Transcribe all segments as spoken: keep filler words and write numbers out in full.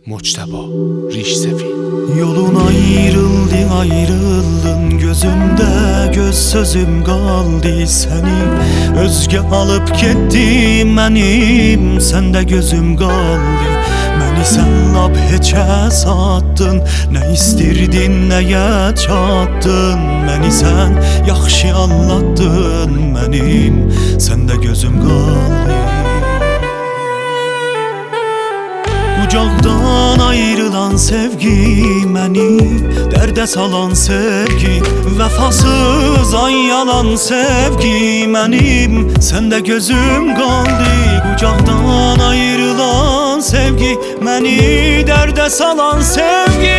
Mocteba Rişsefi. Yolun ayrıldın ayrıldın, gözümde göz sözüm kaldı senin. Özge alıp gitti benim, sende gözüm kaldı. Məni sen lap heçə satdın, ne istirdin neye çatdın. Məni sen yaxşı anlattın benim, sende gözüm kaldı. Kucaktan ayrılan sevgi məni dərdə salan sevgi, vəfasız ay yalan sevgi mənim, səndə gözüm qaldı. Kucaktan ayrılan sevgi məni dərdə salan sevgi,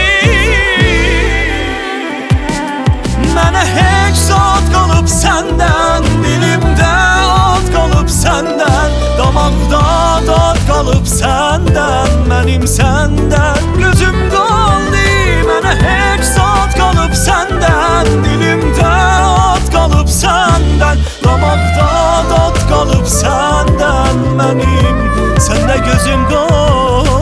mənə heç zat qalıb səndən, dilimdə ad qalıb səndən, damaqda dad qalıb səndən, mənim səndən gözüm qaldı. Mənə heç zat qalıb səndən, dilimdə ad qalıb səndən, damaqda dad qalıb səndən, mənim səndə gözüm qaldı.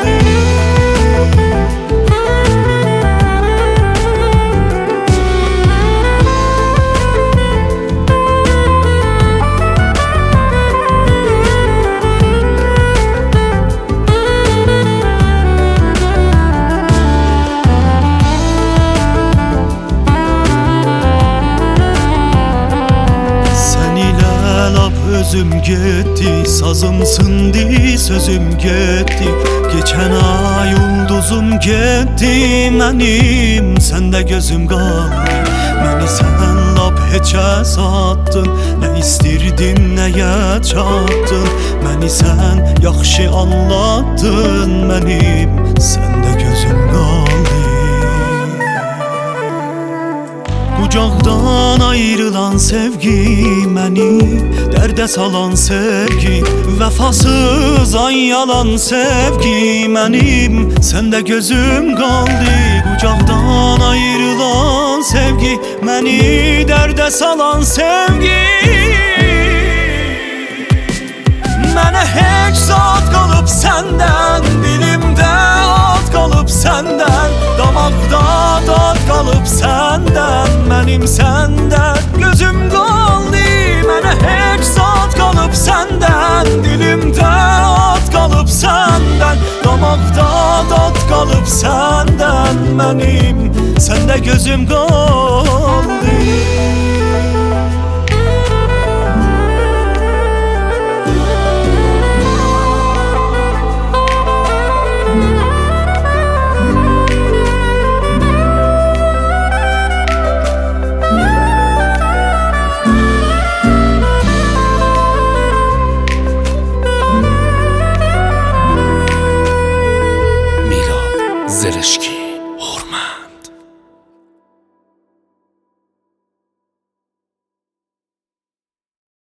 Özüm gitti, sazım sındı, sözüm gitti. Geçen ay ulduzum gitti benim, sende gözüm kaldı. Məni sen lap heçə satdın, ne istirdin neye çatdın. Məni sen yaxşı anlattın benim, sende gözüm kaldı. Kucaktan ayrılan sevgi məni dərdə salan sevgi, vəfasız ay yalan sevgi mənim, səndə gözüm qaldı. Kucaktan ayrılan sevgi məni dərdə salan sevgi, mənə heç zat qalıb səndən, dilimdə ad qalıb səndən, damaqda dad qalıb səndən, mənim səndən gözüm qaldı. Mənə heç zat qalıb səndən, dilimdə ad qalıb səndən, damaqda dad qalıb səndən, mənim səndə gözüm qaldı. Zereshki.